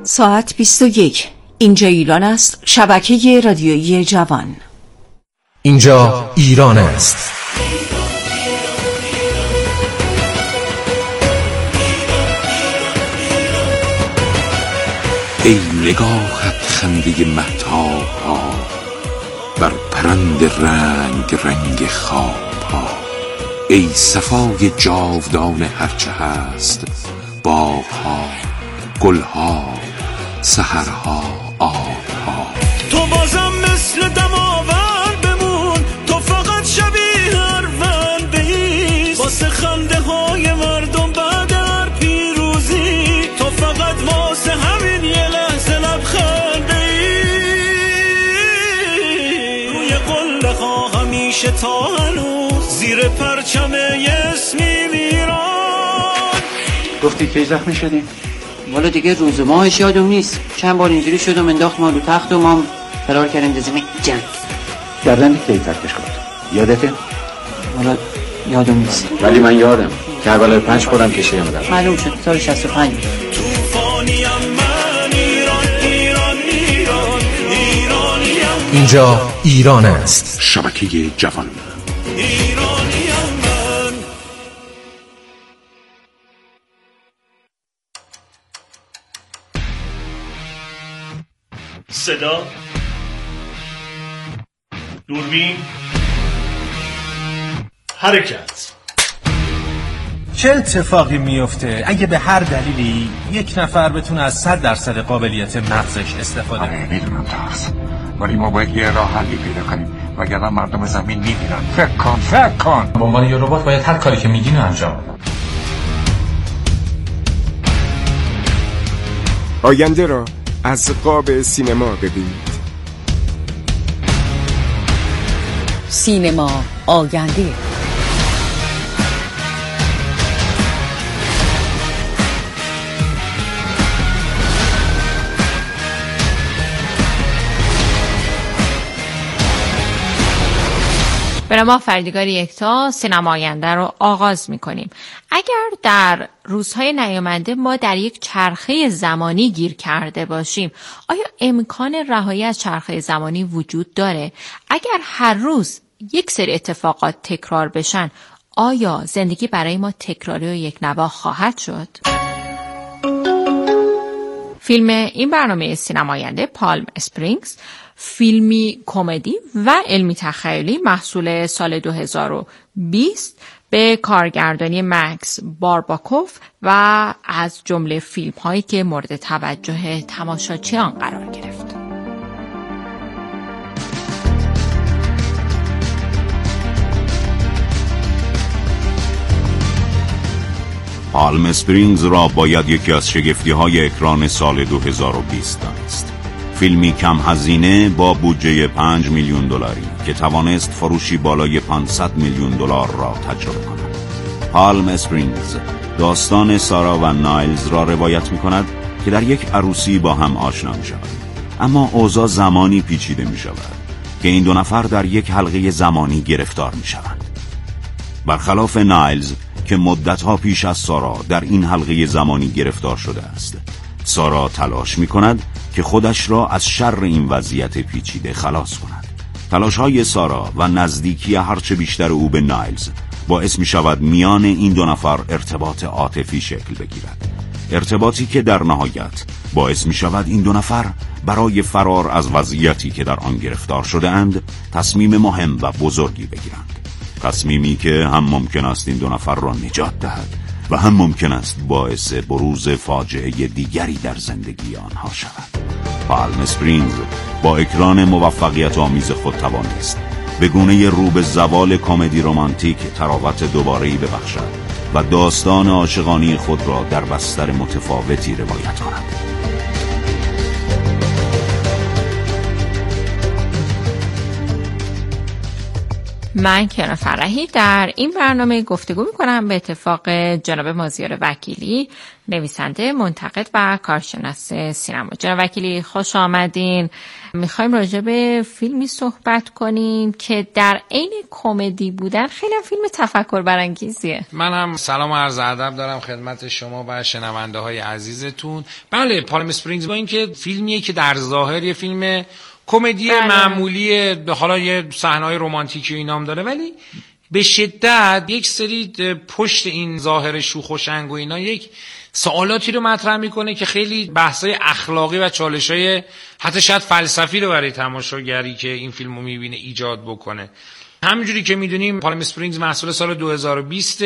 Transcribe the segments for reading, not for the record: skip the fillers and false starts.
ساعت 21. اینجا ایران است. شبکه رادیویی جوان. اینجا ایران است. ای نگاهت خنده مهتاب ها، بر پرند رنگ رنگ خواب ها. ای صفای جاودان هرچه هست، باغ ها، گل ها، سحرها، آب ها. تو بازم مثل دماوند بمون، تو فقط شبیه اروند بیست، واسه خنده های مردم بعد هر پیروزی، تو فقط واسه همین یه لحظه لبخند بیست. روی قله ها همیشه تا هنوز زیر پرچم اسمی میران. گفتی کی زخمی شدیم؟ والا دیگه روز و ماهش یادم نیست. چند بار اینجوری شدم انداخت ما رو تخت و ما فرار کردیم دزمه جنگ. گردن کی ترکش کرد؟ یادته؟ والا یادم نیست. ولی من یادم کربلای 5 خودم کشیدم در. معلوم شد 65. توفانیم من ایران ایران ایران ایرانیم. اینجا ایران است. شبکه جوان. ایرانیم من. صدا، دوربین، حرکت. چه اتفاقی میفته اگه به هر دلیلی یک نفر بتونه از 100% قابلیت مغزش استفاده کنه؟ میدونم ترس، ولی ما باید یه راه حلی پیدا کنیم وگرنه مردم زمین میمیرن. فکر کن به عنوان یه ربات باید هر کاری که میگین رو انجام بدم. آینده را از قاب سینما ببینید. سینما آینده. برای ما فردیگار یکتا سینما آینده رو آغاز می‌کنیم. اگر در روزهای نیامده ما در یک چرخه زمانی گیر کرده باشیم، آیا امکان رهایی از چرخه زمانی وجود داره؟ اگر هر روز یک سری اتفاقات تکرار بشن، آیا زندگی برای ما تکراری و یک نواخت خواهد شد؟ فیلم این برنامه سینما آینده پالم اسپرینگز، فیلمی کمدی و علمی تخیلی محصول سال 2020 به کارگردانی مکس بارباکوف و از جمله فیلم هایی که مورد توجه تماشاچیان قرار گرفت. پالم اسپرینگز را باید یکی از شگفتی‌های اکران سال 2020 دانست. فیلمی کم هزینه با بودجه 5 میلیون دلاری که توانست فروشی بالای 500 میلیون دلار را تجربه کند. پالم اسپرینگز داستان سارا و نایلز را روایت می‌کند که در یک عروسی با هم آشنا می‌شوند، اما اوضاع زمانی پیچیده می‌شود که این دو نفر در یک حلقه زمانی گرفتار می‌شوند. برخلاف نایلز که مدت‌ها پیش از سارا در این حلقه زمانی گرفتار شده است، سارا تلاش می‌کند که خودش را از شر این وضعیت پیچیده خلاص کند. تلاش‌های سارا و نزدیکی هرچه بیشتر او به نایلز باعث می‌شود میان این دو نفر ارتباط عاطفی شکل بگیرد. ارتباطی که در نهایت باعث می‌شود این دو نفر برای فرار از وضعیتی که در آن گرفتار شده اند تصمیم مهم و بزرگی بگیرند. تصمیمی که هم ممکن است این دو نفر را نجات دهد و هم ممکن است باعث بروز فاجعه دیگری در زندگی آنها شود. پالم اسپرینگز با اکران موفقیت آمیز خود توانست به گونه رو به زوال کمدی رمانتیک تراوت دوباره‌ای ببخشد و داستان عاشقانه خود را در بستر متفاوتی روایت کند. من کیانا فرحی در این برنامه گفتگو میکنم به اتفاق جناب مازیار وکیلی، نویسنده، منتقد و کارشناس سینما. جناب وکیلی خوش آمدین. میخوایم راجع به فیلمی صحبت کنیم که در عین کمدی بودن خیلی هم فیلم تفکر برانگیزیه. من هم سلام و عرض ادب دارم خدمت شما و شنونده های عزیزتون. بله، پالم اسپرینگز با اینکه فیلمیه که در ظاهر یه فیلم کمدی معمولی، حالا یه صحنه‌های رمانتیکی و اینام داره، ولی به شدت یک سری پشت این ظاهر شوخ و شنگ و اینا یک سوالاتی رو مطرح میکنه که خیلی بحث‌های اخلاقی و چالش‌های حتی شاید فلسفی رو برای تماشاگری که این فیلمو میبینه ایجاد بکنه. همینجوری که میدونیم پالم اسپرینگز محصول سال 2020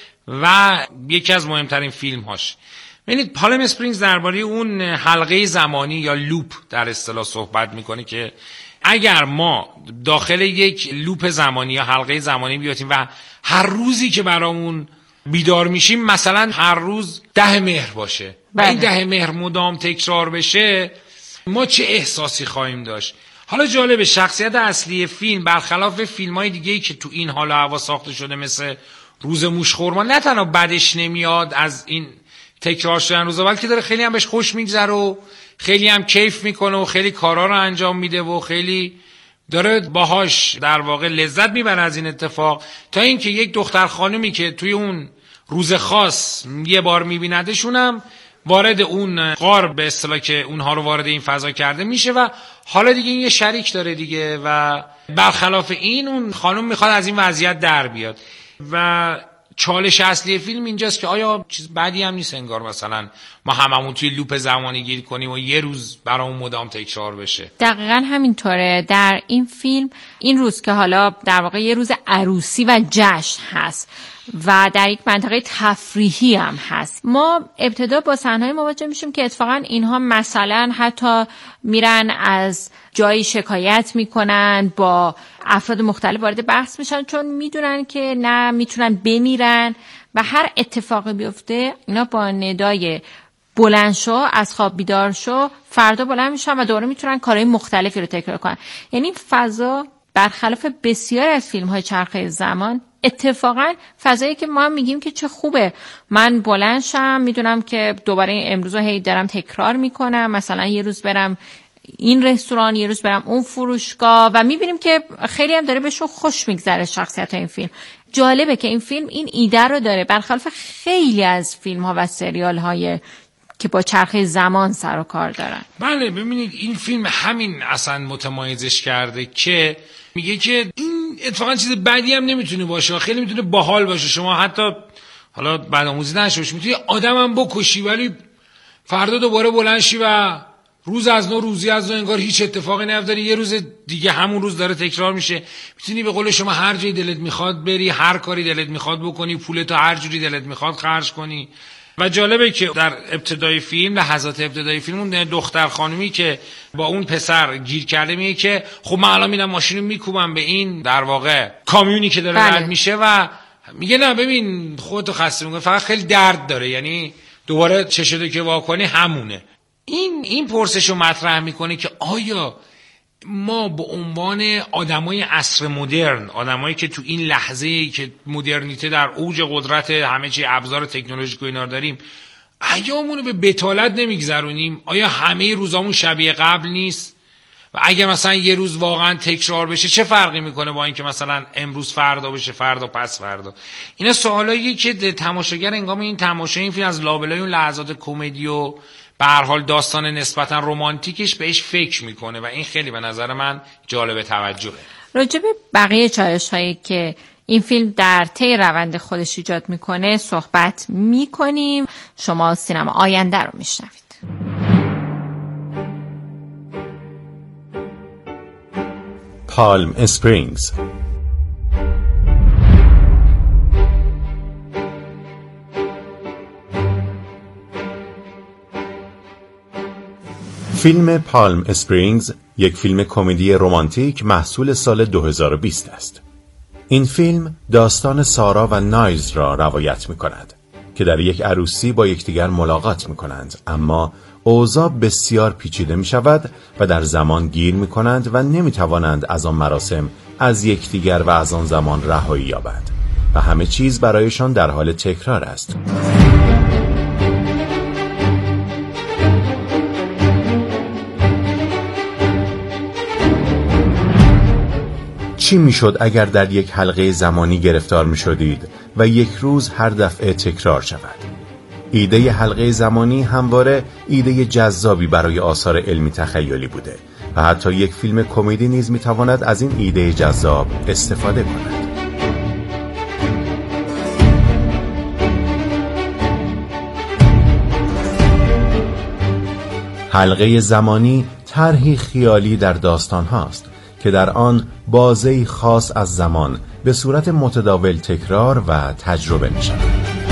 و یکی از مهمترین فیلم‌هاش. ببینید پالم اسپرینگز درباره اون حلقه زمانی یا لوپ در اصطلاح صحبت میکنه که اگر ما داخل یک لوپ زمانی یا حلقه زمانی بیایم و هر روزی که برامون بیدار میشیم مثلا هر روز 10 مهر باشه و این 10 مهر مدام تکرار بشه، ما چه احساسی خواهیم داشت؟ حالا جالبه شخصیت اصلی فیلم برخلاف فیلم‌های دیگه‌ای که تو این حال و هوا ساخته شده مثل روز موشخورما نه تنها بدش نمیاد از این تکرار شدن روزا، بلکه داره خیلی هم بهش خوش میگذره و خیلی هم کیف میکنه و خیلی کارا رو انجام میده و خیلی داره باهاش در واقع لذت میبره از این اتفاق، تا اینکه یک دختر خانومی که توی اون روز خاص یه بار میبیندشونم وارد اون غار به اصطلاح که اونها رو وارد این فضا کرده میشه و حالا دیگه این یه شریک داره دیگه و برخلاف این اون خانم میخواد از این وضعیت در بیاد و چالش اصلی فیلم اینجاست که آیا چیز بعدی هم نیست انگار مثلا ما هممون توی لوپ زمانی گیر کنیم و یه روز برامون مدام تکرار بشه. دقیقاً همینطوره. در این فیلم این روز که حالا در واقع یه روز عروسی و جشن هست و در یک منطقه تفریحی هم هست، ما ابتدا با صحنه‌ای مواجه میشیم که اتفاقا اینها مثلا حتی میرن از جایی شکایت میکنن، با افراد مختلف وارد بحث میشن چون میدونن که نه میتونن بمیرن و هر اتفاقی بیفته اینا با ندای بلند شو، از خواب بیدار شو، فردا بلند میشن و دوباره میتونن کارهای مختلفی رو تکرار کنن. یعنی فضا برخلاف بسیار از فیلم‌های چرخه زمان اتفاقا فضایی که ما میگیم که چه خوبه، من بلند شم میدونم که دوباره امروز رو هی دارم تکرار میکنم، مثلا یه روز برم این رستوران، یه روز برم اون فروشگاه و میبینیم که خیلی هم داره بهشون خوش میگذره شخصیت این فیلم. جالبه که این فیلم این ایده رو داره برخلاف خیلی از فیلم ها و سریال های که با چرخه زمان سر و کار دارن. بله ببینید این فیلم همین اصلا متمایزش کرده که میگه که این اتفاقا چیز بدی هم نمیتونه باشه، خیلی میتونه باحال باشه. شما حتی حالا بدآموزی نشه باشه، میتونی آدم هم بکشی ولی فردا دوباره بلند شی و روز از نو روزی از نو انگار هیچ اتفاقی نیفتاد، یه روز دیگه همون روز داره تکرار میشه. میتونی به قول شما هر جایی دلت میخواد بری، هر کاری دلت میخواد بکنی، پولتو هر جوری دلت میخواد خرج کنی. و جالبه که در ابتدای فیلم، لحظات ابتدای فیلم، اون دختر خانومی که با اون پسر گیر کرده میگه که خب من الان میرم ماشینو میکوبم به این در واقع کامیونی که داره رد میشه و میگه نه ببین خودتو خسته میکنه، فقط خیلی درد داره، یعنی دوباره چه شده که واکنی همونه. این پرسشو مطرح میکنه که آیا ما به عنوان آدمای عصر مدرن، آدمایی که تو این لحظه‌ای که مدرنیته در اوج قدرت همه چی ابزار تکنولوژیک و اینا داریم، ایامونو به بتالت نمیگذرونیم؟ آیا همه روزامون شبیه قبل نیست؟ و اگه مثلا یه روز واقعا تکرار بشه چه فرقی میکنه با اینکه مثلا امروز فردا بشه، فردا پس فردا؟ اینا سوالاییه که تماشاگر هنگام این تماشای این فیلم از لابلای اون لحظات کمدی و به هر حال داستان نسبتا رمانتیکش بهش فکر میکنه و این خیلی به نظر من جالب توجهه. راجع به بقیه چالش‌هایی که این فیلم در طی روند خودش ایجاد میکنه صحبت میکنیم. شما سینما آینده رو میشنوید. پالم اسپرینگز. فیلم پالم اسپرینگز یک فیلم کمدی رمانتیک محصول سال 2020 است. این فیلم داستان سارا و نایلز را روایت می کند. که در یک عروسی با یکدیگر ملاقات می‌کنند، اما اوضاع بسیار پیچیده می‌شود و در زمان گیر می‌کنند و نمی‌توانند از آن مراسم از یکدیگر و از آن زمان رهایی یابند و همه چیز برایشان در حال تکرار است. چی میشد اگر در یک حلقه زمانی گرفتار میشدید و یک روز هر دفعه تکرار شود؟ ایده حلقه زمانی همواره ایده جذابی برای آثار علمی تخیلی بوده و حتی یک فیلم کمدی نیز میتواند از این ایده جذاب استفاده کند. حلقه زمانی طرحی خیالی در داستان هاست که در آن بازه‌ای خاص از زمان به صورت متداول تکرار و تجربه می شود.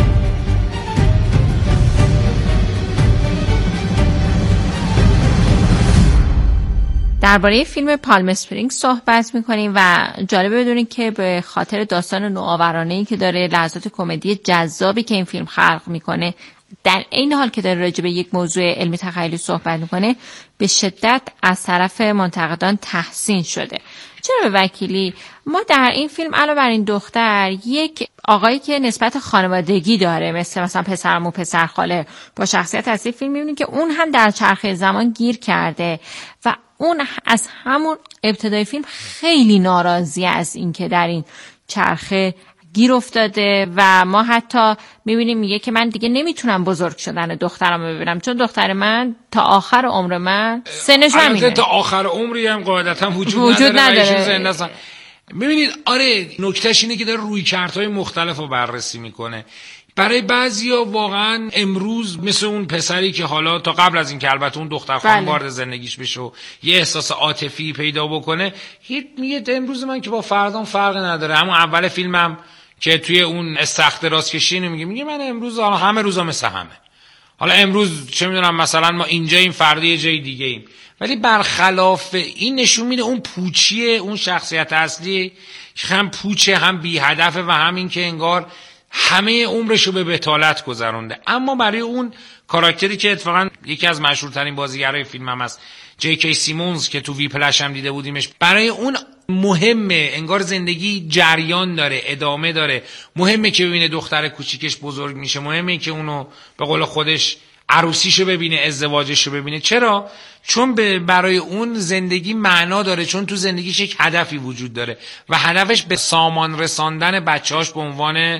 درباره فیلم پالم اسپرینگ صحبت می‌کنیم و جالبه بدونید که به خاطر داستان نوآورانه‌ای که داره، لحظات کمدی جذابی که این فیلم خلق می‌کنه، در این حال که داره راجع به یک موضوع علمی تخیلی صحبت می‌کنه، به شدت از طرف منتقدان تحسین شده. چرا به وکیلی؟ ما در این فیلم علاوه بر این دختر یک آقایی که نسبت خانوادگی داره، مثلا پسرمو پسر خاله با شخصیت اصلی فیلم می‌بینیم که اون هم در چرخه زمان گیر کرده و اون از همون ابتدای فیلم خیلی ناراضی از این که در این چرخه گیر افتاده و ما حتی میبینیم میگه که من دیگه نمیتونم بزرگ شدن دخترم رو ببینم، چون دختر من تا آخر عمر من سنش همینه. تا آخر عمری هم قاعدتا وجود نداره. ببینید آره، نکتهش اینه که داره رویکردهای مختلف رو بررسی میکنه. برای بعضیا واقعا امروز مثل اون پسری که حالا تا قبل از این که البته اون دختر خانم وارد زندگیش بشه و یه احساس عاطفی پیدا بکنه، میگه امروز من که با فردام فرق نداره. همون اول فیلمم که توی اون استخر دراز کشی میگه من امروز حالا همه روزا مثل همه، حالا امروز چه میدونم مثلا ما اینجا این فردا یه جای دیگه ایم. ولی برخلاف این نشون میده اون پوچیه، اون شخصیت اصلی هم پوچه، هم بی هدفه و هم این که انگار همه عمرشو به بتالت گذرونده. اما برای اون کاراکتری که اتفاقا یکی از مشهورترین بازیگرای فیلم هم است، جی.کی. سیمونز که تو وی پلش هم دیده بودیمش، برای اون مهمه، انگار زندگی جریان داره، ادامه داره. مهمه که ببینه دختر کوچیکش بزرگ میشه، مهمه که اونو به قول خودش عروسیشو ببینه، ازدواجشو ببینه. چرا؟ چون برای اون زندگی معنا داره، چون تو زندگیش یک هدفی وجود داره و هدفش به سامان رساندن بچه‌هاش به عنوان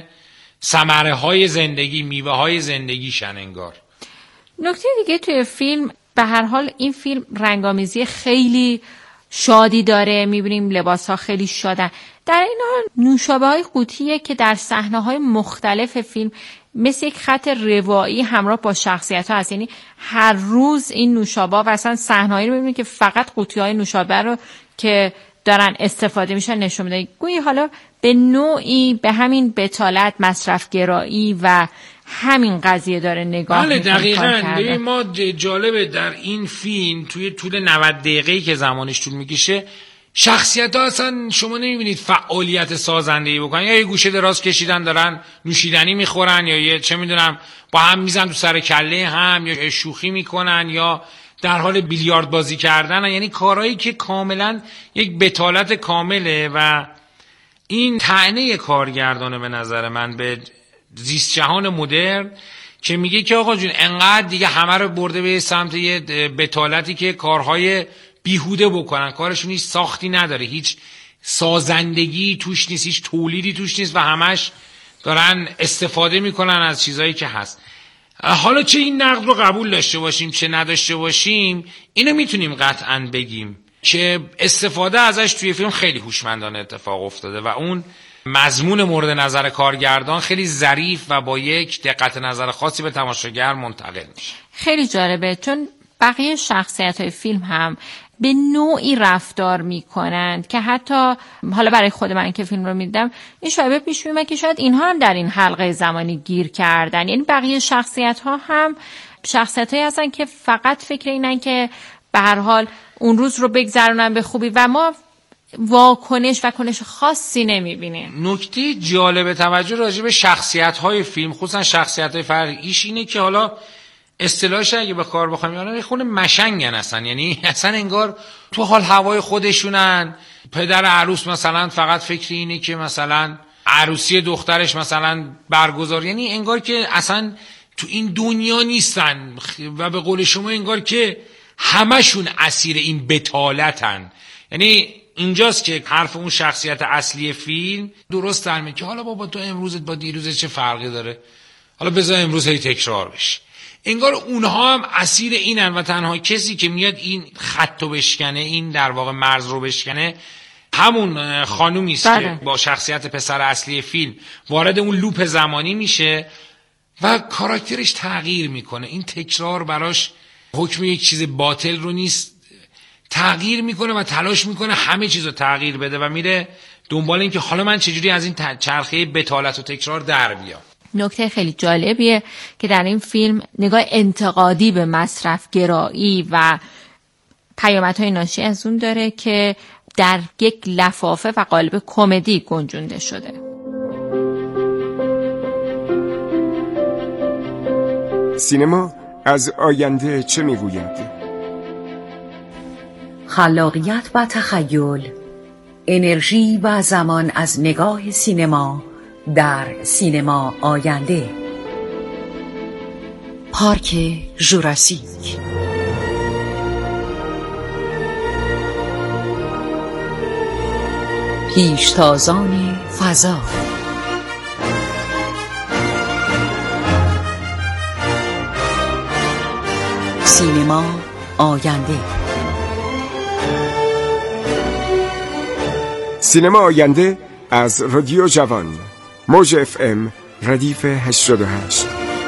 ثمره های زندگی، میوه های زندگیشن انگار. نکته دیگه توی فیلم، به هر حال این فیلم رنگامیزی خیلی شادی داره، میبینیم لباس ها خیلی شادن. در این حال نوشابه های قوطیه که در صحنه های مختلف فیلم مثل یک خط روایی همراه با شخصیت ها هست. یعنی هر روز این نوشابه و اصلا صحنه هایی رو میبینیم که فقط قوطی های نوشابه رو که دارن استفاده میشن نشون میده. گویی حالا به نوعی به همین بتالت، مصرفگرایی و همین قضیه داره نگاه میکنه. دقیقاً. ما جالبه در این فیلم توی طول 90 دقیقه‌ای که زمانش طول میکشه، شخصیت ها اصلا شما نمیبینید فعالیت سازنده‌ای بکنن، یا یه گوشه دراز کشیدن دارن نوشیدنی میخورن، یا یه چه میدونم با هم میزن تو سر کله هم، یا شوخی میکنن، یا در حال بیلیارد بازی کردن. یعنی کارهایی که کاملا یک بتالت کامله و این طعنه کارگردانه به نظر من به زیست جهان مدرن که میگه که آقا جون انقدر دیگه همه رو برده به سمت یه بتالتی که کارهای بیهوده بکنن، کارشون هیچ ساختی نداره، هیچ سازندگی توش نیست، هیچ تولیدی توش نیست و همش دارن استفاده میکنن از چیزایی که هست. حالا چه این نقد رو قبول داشته باشیم چه نداشته باشیم، اینو میتونیم قطعاً بگیم که استفاده ازش توی فیلم خیلی هوشمندانه اتفاق افتاده و اون مضمون مورد نظر کارگردان خیلی ظریف و با یک دقت نظر خاصی به تماشاگر منتقل میشه. خیلی جالبه، چون بقیه شخصیت‌های فیلم هم به نوعی رفتار میکنند که حتی حالا برای خود من که فیلم رو میدم این شایبه پیش میاد که شاید اینها هم در این حلقه زمانی گیر کردن. یعنی بقیه شخصیت‌ها هم شخصیت‌هایی هستن که فقط فکر اینن که به هر حال اون روز رو بگذرونن به خوبی و ما واکنش و کنش خاصی نمیبینیم. نکته جالب توجه راجع به شخصیت‌های فیلم، خصوصا شخصیت‌های فرعیش اینه که حالا اصطلاحش اگه به کار بخوایم یعنی خود مشنگن اصلا، یعنی اصلا انگار تو حال هوای خودشونن. پدر عروس مثلا فقط فکر اینه که مثلا عروسی دخترش مثلا برگزار، یعنی انگار که اصلا تو این دنیا نیستن و به قول شما انگار که همشون اسیر این بتالتن. یعنی اینجاست که حرف اون شخصیت اصلی فیلم درست درمه که حالا بابا تو امروزت با دیروزت چه فرقی داره، حالا بذار امروز هی تکرار بشه. انگار اونها هم اسیر اینن و تنها کسی که میاد این خطو بشکنه، این در واقع مرز رو بشکنه، همون خانومی است که با شخصیت پسر اصلی فیلم وارد اون لوپ زمانی میشه و کاراکترش تغییر میکنه. این تکرار براش حکم یک چیز باطل رو نیست، تغییر میکنه و تلاش میکنه همه چیز رو تغییر بده و میره دنبال این که حالا من چجوری از این چرخه بتالت و تکرار در بیام. نکته خیلی جالبیه که در این فیلم نگاه انتقادی به مصرف گرایی و پیامدهای ناشی از اون داره که در یک لفافه و قالب کمدی گنجونده شده. سینما از آینده چه میگوید؟ خلاقیت و تخیل، انرژی و زمان از نگاه سینما در سینما آینده. پارک ژوراسیک. پیشتازان فضا. سینما آینده. سینما آینده از رادیو جوان، موج FM ردیف 88.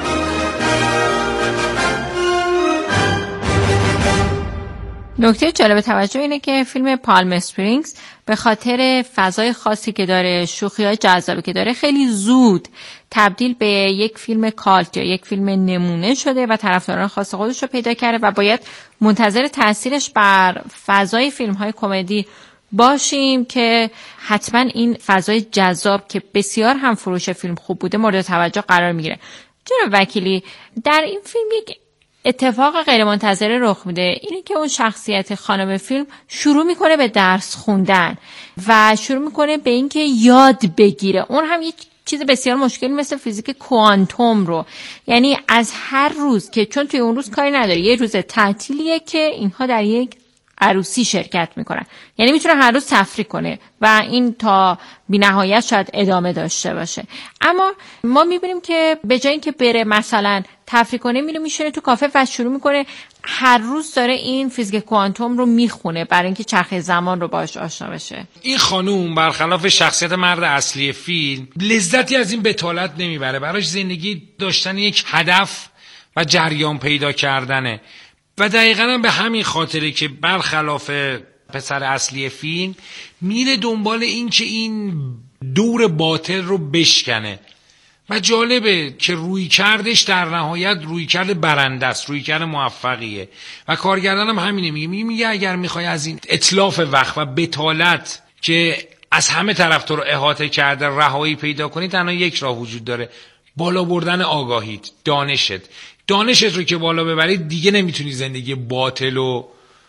نکته جالب توجه اینه که فیلم پالم اسپرینگز به خاطر فضای خاصی که داره، شوخی‌های جذابی که داره، خیلی زود تبدیل به یک فیلم کالت یا یک فیلم نمونه شده و طرفداران خاص خودش رو پیدا کرده و باید منتظر تاثیرش بر فضای فیلم‌های کمدی باشیم که حتما این فضای جذاب که بسیار هم فروش فیلم خوب بوده مورد توجه قرار میگیره. جناب وکیلی، در این فیلم یک اتفاق غیر منتظره رخ میده، اینه که اون شخصیت خانم فیلم شروع میکنه به درس خوندن و شروع میکنه به اینکه یاد بگیره. اون هم یک چیز بسیار مشکلی مثل فیزیک کوانتوم رو، یعنی از هر روز که چون توی اون روز کاری نداره، یه روز تعطیلیه که اینها در یک عروسی شرکت میکنن، یعنی میتونه هر روز تفریح کنه و این تا بی‌نهایت شاید ادامه داشته باشه. اما ما میبینیم که به جای اینکه بره مثلا تفریح کنه، میره میشینه تو کافه و شروع میکنه هر روز داره این فیزیک کوانتوم رو میخونه برای اینکه چرخه زمان رو باهاش آشنا بشه. این خانوم برخلاف شخصیت مرد اصلی فیلم لذتی از این بتالت نمیبره، براش زندگی داشتن یک هدف و جریان پیدا کردنه و دقیقاً هم به همین خاطره که برخلاف پسر اصلی فیلم میره دنبال این که این دور باطل رو بشکنه و جالبه که روی کردش در نهایت روی کرد برنده است، روی کرد موفقیه و کارگردان هم همینه، میگه اگر میخوای از این اتلاف وقت و بتالت که از همه طرف تو رو احاطه کرده رهایی پیدا کنی، تنها یک راه وجود داره، بالا بردن آگاهیت، دانشت رو که بالا ببرید دیگه نمیتونی زندگی باطل و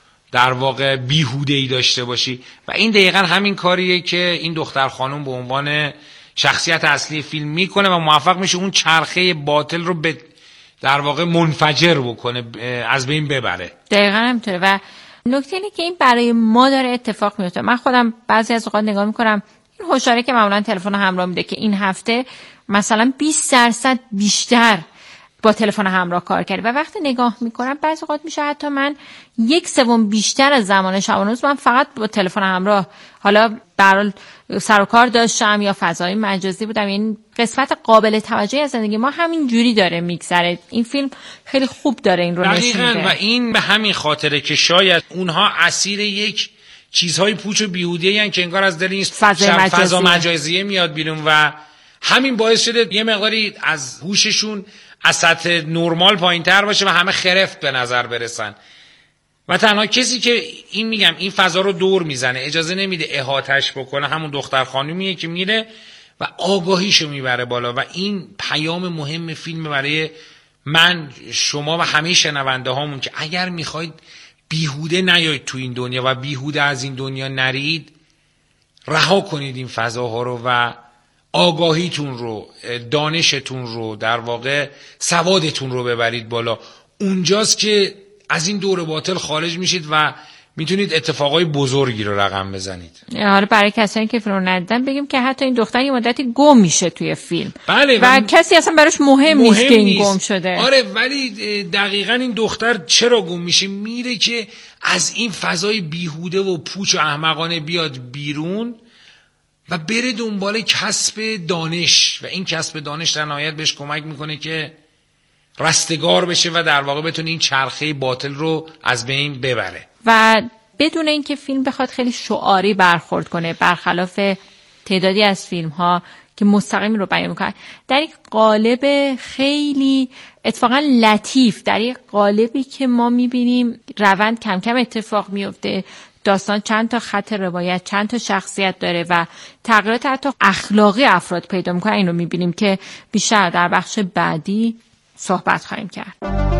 در واقع بیهوده‌ای داشته باشی و این دقیقاً همین کاریه که این دختر خانم به عنوان شخصیت اصلی فیلم میکنه و موفق میشه اون چرخه باطل رو به در واقع منفجر بکنه، از بین ببره. دقیقاً همینطوره و نکته اینه که این برای ما داره اتفاق میفته. من خودم بعضی از اوقات نگاه میکنم این هشداری که معمولا تلفن همراه میده که این هفته مثلا 20% بیشتر با تلفن همراه کار کردی و وقتی نگاه میکنم بعضی اوقات میشه حتی من 1/3 بیشتر از زمان شبانه روز من فقط با تلفن همراه حالا برای سر و کار داشتم یا فضای مجازی بودم. این قسمت قابل توجهی از زندگی ما همین جوری داره میگذره. این فیلم خیلی خوب داره این رو نشون میده و این به همین خاطره که شاید اونها اسیر یک چیزهای پوچ و بیهوده‌ای ان که انگار از دل این فضا مجازی میاد بیرون و همین باعث شده یه مقداری از هوششون از سطح نرمال پایین‌تر باشه و همه خرفت به نظر برسن. و تنها کسی که این فضا رو دور میزنه، اجازه نمیده احاطش بکنه، همون دختر خانومیه که میره و آگاهیشو میبره بالا. و این پیام مهم فیلم برای من، شما و همه شنونده هامون که اگر میخواید بیهوده نیاید تو این دنیا و بیهوده از این دنیا نرید، رها کنید این فضاها رو و آگاهیتون رو، دانشتون رو، در واقع سوادتون رو ببرید بالا. اونجاست که از این دور باطل خارج میشید و میتونید اتفاقای بزرگی رو رقم بزنید. حالا برای کسانی که فیلم ندیدن بگیم که حتی این دختر یه مدتی گم میشه توی فیلم. بله و کسی اصلا براش مهم نیست که این گم شده. آره، ولی دقیقاً این دختر چرا گم میشه؟ میره که از این فضای بیهوده و پوچ و احمقانه بیاد بیرون و بره دنبال کسب دانش، و این کسب دانش در نهایت بهش کمک میکنه که رستگار بشه و در واقع بتونه این چرخه باطل رو از بین ببره. و بدون اینکه فیلم بخواد خیلی شعاری برخورد کنه، برخلاف تعدادی از فیلم ها که مستقیم رو بیان میکنن، در یک قالب خیلی اتفاقا لطیف، در یک قالبی که ما میبینیم روند کم کم اتفاق میفته، داستان چند تا خط روایت، چند تا شخصیت داره و تغییرات حتی اخلاقی افراد پیدا میکنه. این رو میبینیم که بیشتر در بخش بعدی صحبت خواهیم کرد.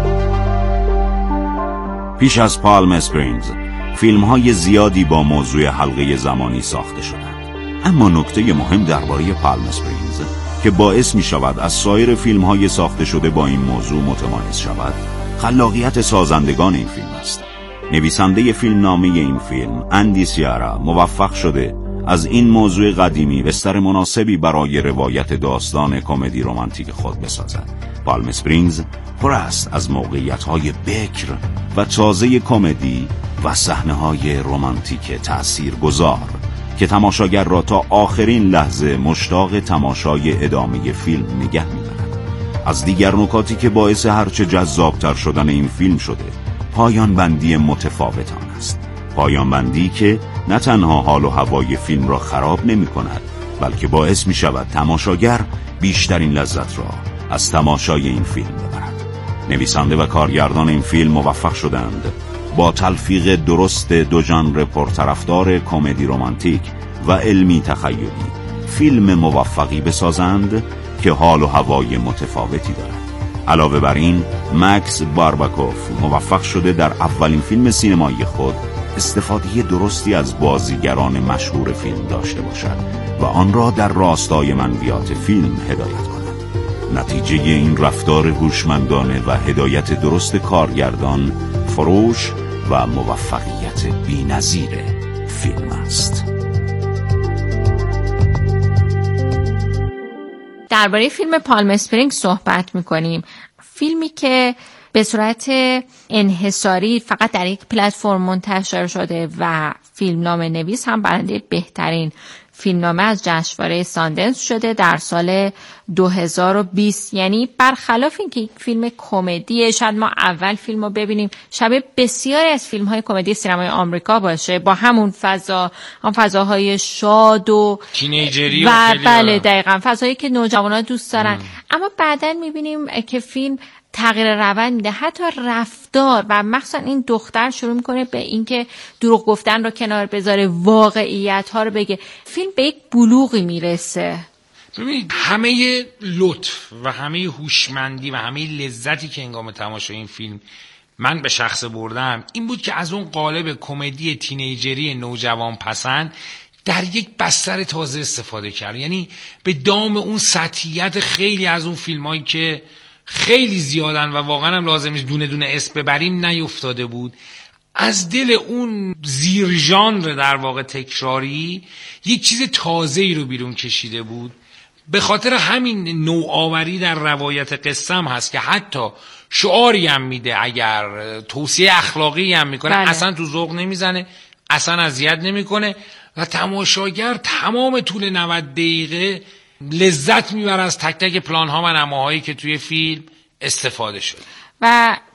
پیش از پالم اسپرینگز فیلم‌های زیادی با موضوع حلقه زمانی ساخته شدند، اما نکته مهم درباره پالم اسپرینگز که باعث می‌شود از سایر فیلم‌های ساخته شده با این موضوع متمایز شود، خلاقیت سازندگان این فیلم است. نویسنده فیلمنامه این فیلم، اندی سیارا، موفق شده از این موضوع قدیمی بستر مناسبی برای روایت داستان کمدی رمانتیک خود بسازد. پالم اسپرینگز پر است از موقعیت‌های بکر و تازه کمدی و صحنه‌های رمانتیک تأثیرگذار که تماشاگر را تا آخرین لحظه مشتاق تماشای ادامه فیلم نگه می‌دارد. از دیگر نکاتی که باعث هرچه جذابتر شدن این فیلم شده، پایان بندی متفاوت آن است. پایان بندی که نه تنها حال و هوای فیلم را خراب نمی کند، بلکه باعث می شود تماشاگر بیشترین لذت را از تماشای این فیلم ببرد. نویسنده و کارگردان این فیلم موفق شدند با تلفیق درست دو ژانر پرطرفدار کمدی رمانتیک و علمی تخیلی فیلم موفقی بسازند که حال و هوای متفاوتی دارد. علاوه بر این، مکس بارباکوف موفق شده در اولین فیلم سینمایی خود استفاده درستی از بازیگران مشهور فیلم داشته باشد و آن را در راستای منویات فیلم هدایت کند. نتیجه این رفتار هوشمندانه و هدایت درست کارگردان، فروش و موفقیت بی‌نظیر فیلم است. درباره فیلم پالم اسپرینگ صحبت می‌کنیم. فیلمی که به صورت انحصاری فقط در یک پلتفرم منتشر شده و فیلمنامه نویس هم برنده بهترین فیلمنامه از جشنواره ساندنس شده در سال 2020. یعنی برخلاف اینکه یک فیلم کمدیه، شاید ما اول فیلم رو ببینیم شبیه بسیاری از فیلم‌های کمدی سینمای آمریکا باشه، با همون فضا، هم فضاهای شاد و تینیجری و بله دقیقاً فضایی که نوجوانان دوست دارن. اما بعداً می‌بینیم که فیلم تغییر روند میده، حتی رفتار، و مخصوصا این دختر شروع میکنه به اینکه دروغ گفتن رو کنار بذاره، واقعیت ها رو بگه. فیلم به یک بلوغی میرسه. ببینید، همه لطف و همه هوشمندی و همه لذتی که هنگام تماشای این فیلم من به شخص بردم این بود که از اون قالب کمدی تینیجری نوجوان پسند در یک بستر تازه استفاده کرد. یعنی به دام اون سطحیت خیلی از اون فیلمایی که خیلی زیادن و واقعا هم لازم نیست دونه دونه اسم ببریم نیفتاده بود. از دل اون زیر ژانر در واقع تکراری یک چیز تازه‌ای رو بیرون کشیده بود. به خاطر همین نوآوری در روایت قصه هم هست که حتی شعاری هم میده، اگر توصیه اخلاقی هم میکنه، بله. اصلا تو ذوق نمیزنه، اصلا اذیت نمیکنه و تماشاگر تمام طول 90 دقیقه لذت میبره از تک تک پلان ها و نماهایی که توی فیلم استفاده شده. و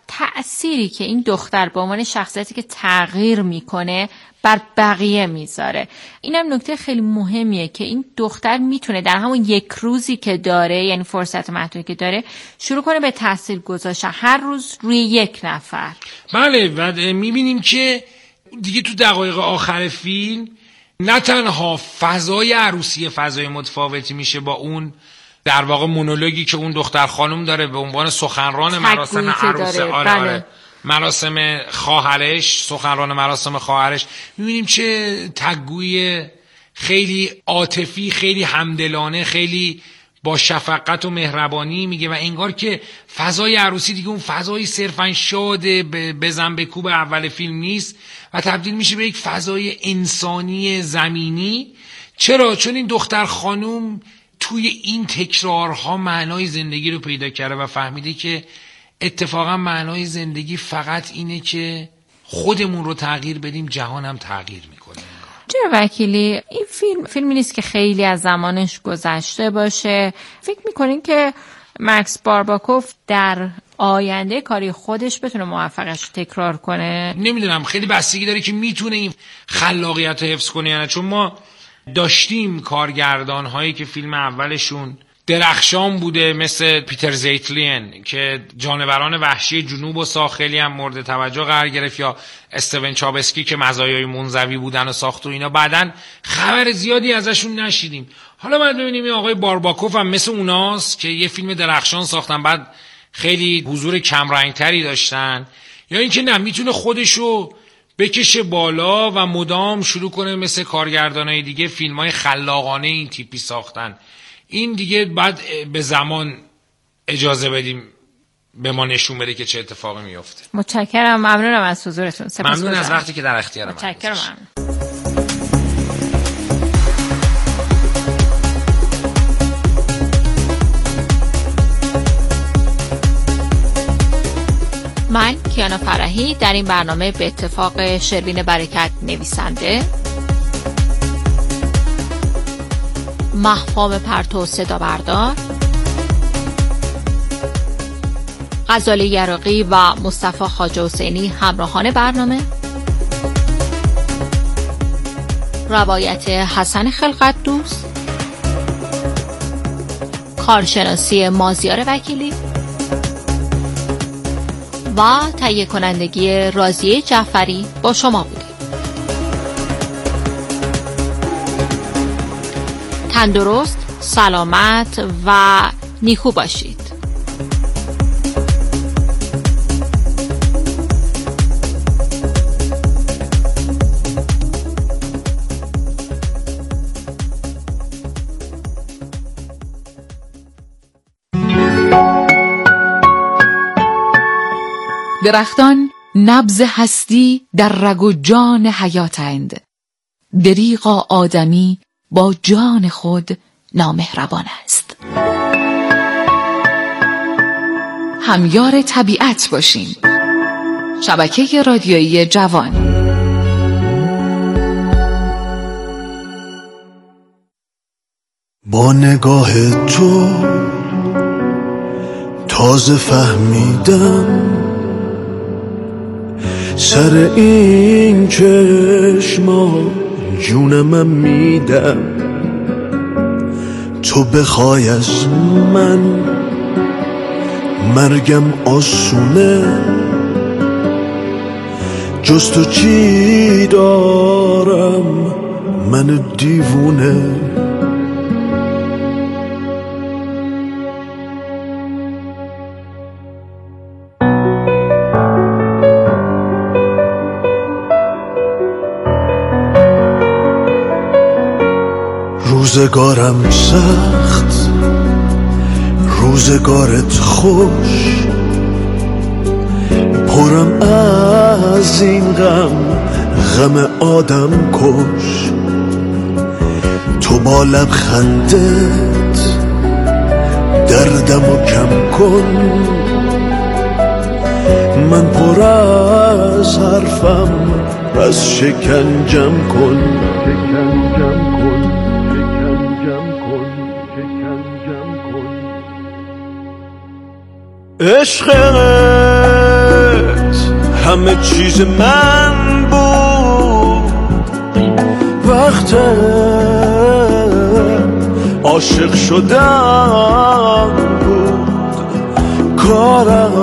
تأثیری که این دختر به عنوان شخصیتی که تغییر میکنه بر بقیه میذاره. اینم نکته خیلی مهمیه که این دختر میتونه در همون یک روزی که داره، یعنی فرصت محدودی که داره، شروع کنه به تحصیل گذاشتن هر روز روی یک نفر. بله، و میبینیم که دیگه تو دقایق آخر فیلم نه تنها فضای عروسی فضای متفاوتی میشه با اون در واقع مونولوگی که اون دختر خانم داره به عنوان سخنران مراسم عروسی، آره مراسم خواهرش، سخنران مراسم خواهرش، میبینیم چه تگوی خیلی عاطفی، خیلی همدلانه، خیلی با شفقت و مهربانی میگه و انگار که فضای عروسی دیگه اون فضای صرفا شاده بزن به کوب اول فیلم نیست و تبدیل میشه به یک فضای انسانی زمینی. چرا؟ چون این دختر خانم توی این تکرارها معنای زندگی رو پیدا کرده و فهمیده که اتفاقا معنای زندگی فقط اینه که خودمون رو تغییر بدیم، جهانم تغییر میکنه. چرا وکیلی این فیلمی نیست که خیلی از زمانش گذشته باشه؟ فکر میکنین که مکس بارباکوف در آینده کاری خودش بتونه موفقش تکرار کنه؟ نمیدونم، خیلی بستگی داره که میتونه این خلاقیت رو حفظ کنه یا نه. چون ما داشتیم کارگردان هایی که فیلم اولشون درخشان بوده مثل پیتر زیتلین که جانوران وحشی جنوب و ساخلی هم مورد توجه قرار گرفت، یا استون چابسکی که مزایای منزوی بودن و ساخت و اینا، بعدن خبر زیادی ازشون نشیدیم. حالا باید ببینیم این آقای بارباکوف هم مثل اوناست که یه فیلم درخشان ساختن بعد خیلی حضور کمرنگتری داشتن، یا اینکه نه میتونه خودشو بکشه بالا و مدام شروع کنه مثل کارگردانای دیگه فیلمای خلاقانه این تیپی ساختن. این دیگه بعد به زمان اجازه بدیم به ما نشون بده که چه اتفاقی میفته. متشکرم، ممنونم از حضورتون. ممنون از وقتی که در اختیار من. متشکرم. من کیانا فرحی در این برنامه به اتفاق شروین برکت نویسنده، مهفام پرتو صدا بردار، غزاله یراقی و مصطفی خواجه حسینی همراهان برنامه، روایت حسن خلقت دوست، کارشناسی مازیار وکیلی و تهیه کنندگی راضیه جعفری با شما بودیم. تندرست، سلامت و نیکو باشید. درختان نبض هستی در رگ و جان حیاتند. دریغا آدمی با جان خود نامهربان است. همیار طبیعت باشین. شبکه رادیویی جوان. با نگاه تو تازه فهمیدم سر این چشما جونم میدم. تو بخوای از من مرگم آسونه، جز تو چی دارم من دیوونه. روزگارم سخت، روزگارت خوش، پرم از این غم آدم کش. تو با لبخندت دردمو کم کن، من پر از حرفم از شکنجم کن. عشق همه چیز من بود. وقت عاشق شدن بود کارم،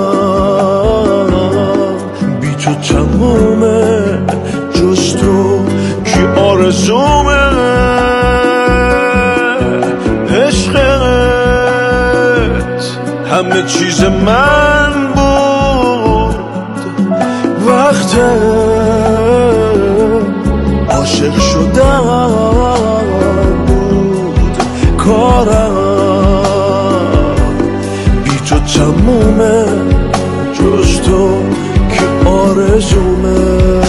بی تو تمومه، جز تو کی آرزومه. عشقت همه چیز من بود. وقت عاشق شدن بود کارم، بی تو تمومه، جز تو که آرزومه.